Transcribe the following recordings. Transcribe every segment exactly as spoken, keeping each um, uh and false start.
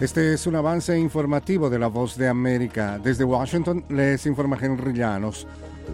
Este es un avance informativo de La Voz de América. Desde Washington les informa Henry Llanos.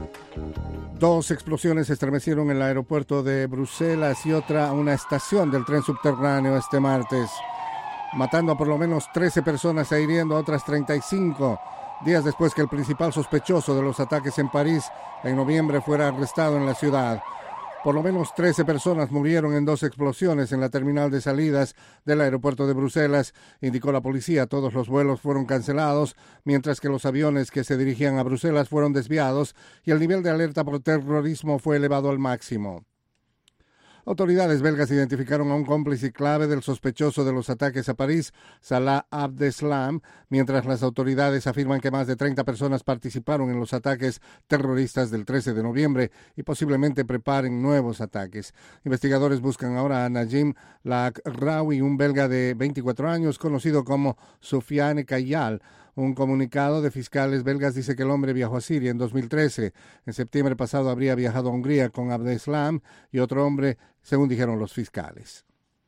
Dos explosiones estremecieron el aeropuerto de Bruselas y otra una estación del tren subterráneo este martes, matando a por lo menos trece personas e hiriendo a otras treinta y cinco, días después que el principal sospechoso de los ataques en París en noviembre fuera arrestado en la ciudad. Por lo menos trece personas murieron en dos explosiones en la terminal de salidas del aeropuerto de Bruselas, indicó la policía. Todos los vuelos fueron cancelados, mientras que los aviones que se dirigían a Bruselas fueron desviados y el nivel de alerta por terrorismo fue elevado al máximo. Autoridades belgas identificaron a un cómplice clave del sospechoso de los ataques a París, Salah Abdeslam, mientras las autoridades afirman que más de treinta personas participaron en los ataques terroristas del trece de noviembre y posiblemente preparen nuevos ataques. Investigadores buscan ahora a Najim Lakraoui, un belga de veinticuatro años, conocido como Soufiane Kayal. Un comunicado de fiscales belgas dice que el hombre viajó a Siria en dos mil trece. En septiembre pasado habría viajado a Hungría con Abdeslam y otro hombre, según dijeron los fiscales.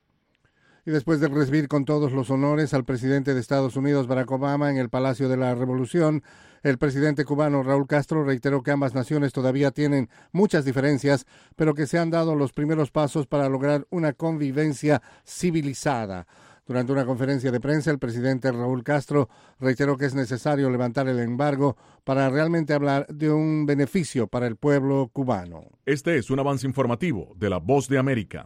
Y después de recibir con todos los honores al presidente de Estados Unidos, Barack Obama, en el Palacio de la Revolución, el presidente cubano Raúl Castro reiteró que ambas naciones todavía tienen muchas diferencias, pero que se han dado los primeros pasos para lograr una convivencia civilizada. Durante una conferencia de prensa, el presidente Raúl Castro reiteró que es necesario levantar el embargo para realmente hablar de un beneficio para el pueblo cubano. Este es un avance informativo de La Voz de América.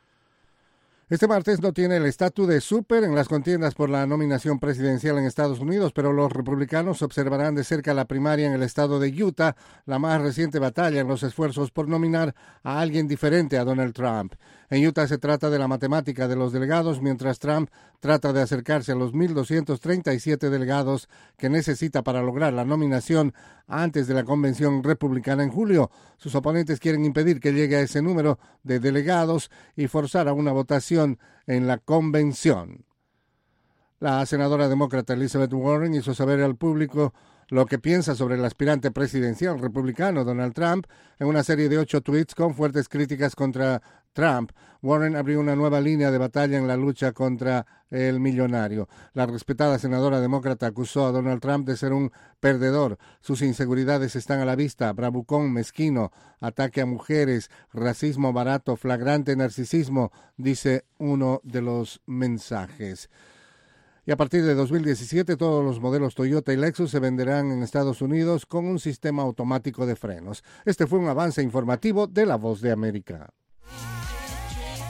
Este martes no tiene el estatus de súper en las contiendas por la nominación presidencial en Estados Unidos, pero los republicanos observarán de cerca la primaria en el estado de Utah, la más reciente batalla en los esfuerzos por nominar a alguien diferente a Donald Trump. En Utah se trata de la matemática de los delegados, mientras Trump trata de acercarse a los mil doscientos treinta y siete delegados que necesita para lograr la nominación antes de la convención republicana en julio. Sus oponentes quieren impedir que llegue a ese número de delegados y forzar a una votación en la convención. La senadora demócrata Elizabeth Warren hizo saber al público lo que piensa sobre el aspirante presidencial republicano Donald Trump en una serie de ocho tweets con fuertes críticas contra Trump. Warren abrió una nueva línea de batalla en la lucha contra el millonario. La respetada senadora demócrata acusó a Donald Trump de ser un perdedor. Sus inseguridades están a la vista: bravucón, mezquino, ataque a mujeres, racismo barato, flagrante narcisismo, dice uno de los mensajes. Y a partir de dos mil diecisiete, todos los modelos Toyota y Lexus se venderán en Estados Unidos con un sistema automático de frenos. Este fue un avance informativo de La Voz de América.